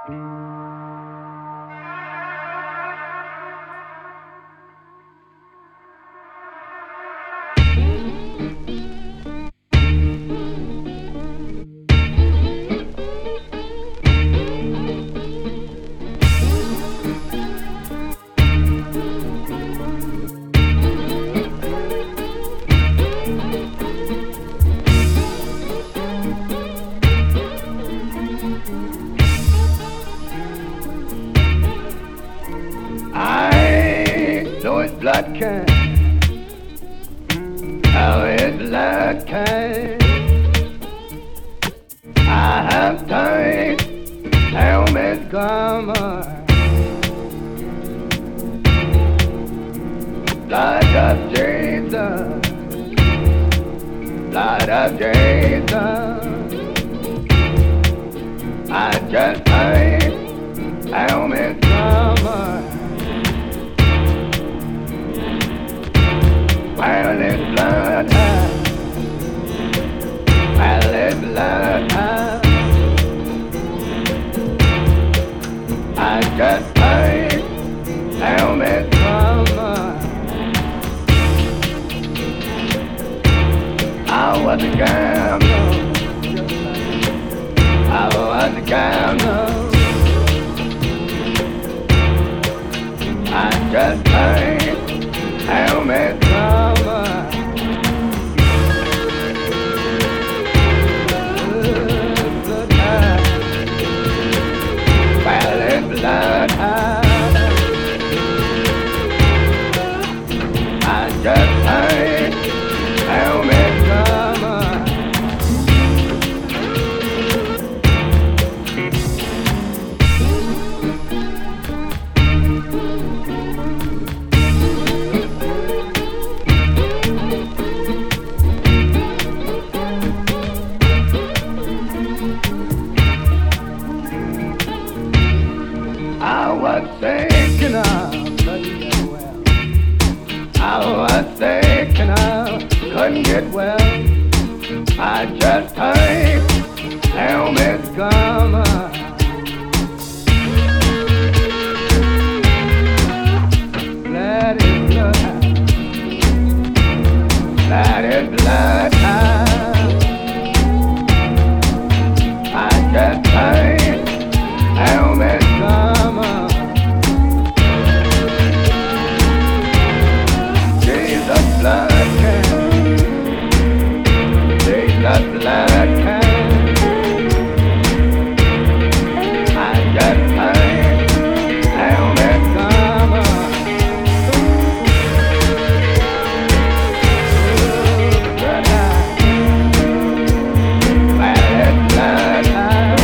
I know it's blood kind, how it's blood kind. I have time, helmet glamour. Blood of Jesus, blood of Jesus. I just find helmet glamour. While it's blood high, while it's blood high, I just find helmet glamour. I was a gambler, I was a gambler. I just find helmet glamour. Blood high, while it's blood high, I just find helmet glamour. I was thinking of bloody well. I was thinking of couldn't get well. I just typed helmet glamour. Blood is blood, blood is blood. I just typed helmet glamour. Jesus blood can, Jesus blood can. I just find helmet glamour. Blood high, blood blood high.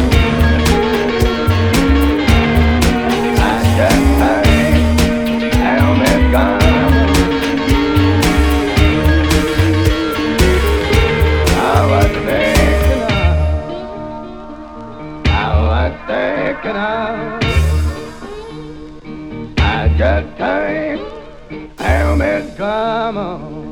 I just find helmet glamour. I was thinking of, I just typed helmet glamour.